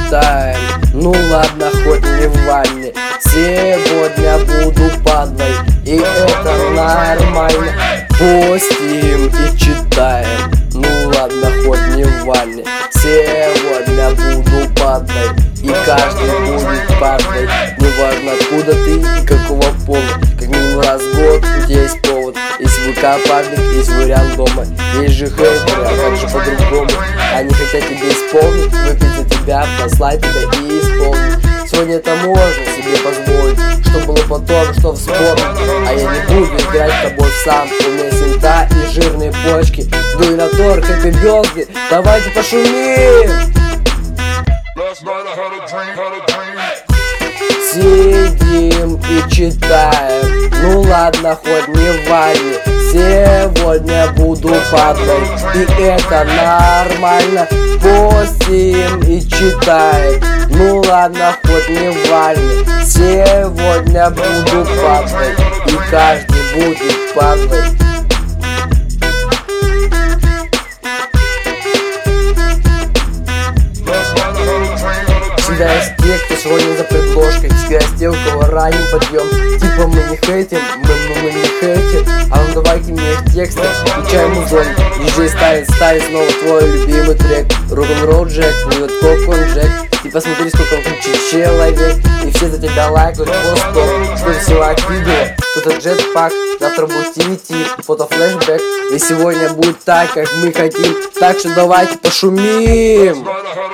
читаем. Ну ладно, хоть не в ванне, сегодня буду падлой, и это нормально. Постим и читаем. Ну ладно, хоть не в ванне, сегодня буду падлой, и каждый будет падлой. Неважно откуда ты и какого пола, как минимум раз в год у тебя есть повод. Есть ВК-паблик, есть вариант дома. Есть же хейтеры, а как же по-другому? Они хотят тебя исполнить, выпить за тебя, послать тебя и исполнить. Сегодня это можно себе позволить, что было потом, что вспомнить. А я не буду играть с тобой в сам. У меня синта и жирные почки. Дуй на торг, хэппи бёрзды, давайте пошумим. Сидим и читаем. Ну ладно, хоть не в ванне, сегодня буду падлой, и это нормально. Постим и читаем. Ну ладно, хоть не в ванне, сегодня буду падлой, и каждый будет падлой. Всегда есть те, кто сегодня за предложкой. Всегда есть те, у кого ранний подъем. Типа мы не хейтим, мы не хейтим. А ну давайте мне их тексты, включай музон. Диджей ставит снова твой любимый трек. Рок-н-ролл Джек, не кокон Джек. И посмотри, сколько он кричит человек. И все за тебя лайкают постов. Кто-то все лайк видео, кто-то джетпак. Завтра будет TVT, фото-флешбэк. И сегодня будет так, как мы хотим. Так что давайте пошумим.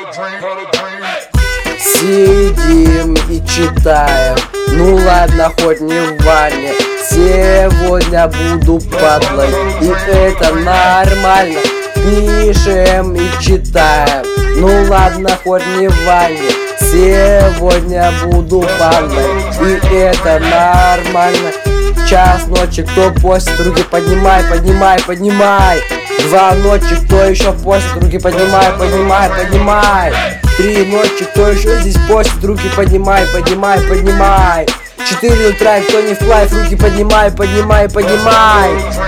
Сидим и читаем. Ну ладно, хоть не в ванне, сегодня буду падлой, и это нормально. Пишем и читаем. Ну ладно, хоть не в ванне, сегодня буду падлой, и это нормально. Час ночи, кто постит, руки поднимай, поднимай, поднимай. 2 ночи, кто еще постит, руки поднимай, поднимай, поднимай. 3 ночи, кто еще здесь постит, руки поднимай, поднимай, поднимай. 4 утра, кто не вплавь, руки поднимай, поднимай, поднимай.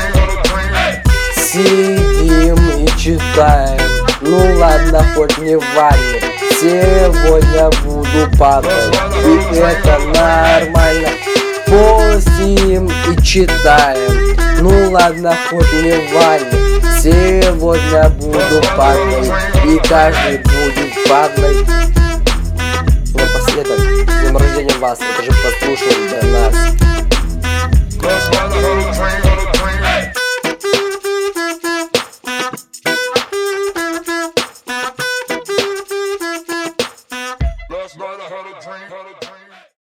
Сидим и читаем. Ну ладно, хоть не в ванне, сегодня буду падлой, и это нормально. Постим и читаем. Ну ладно, хоть не в ванне, сегодня буду падлой, и каждый будет падлой. Напоследок, с днем рождения вас, это же послушаем для нас.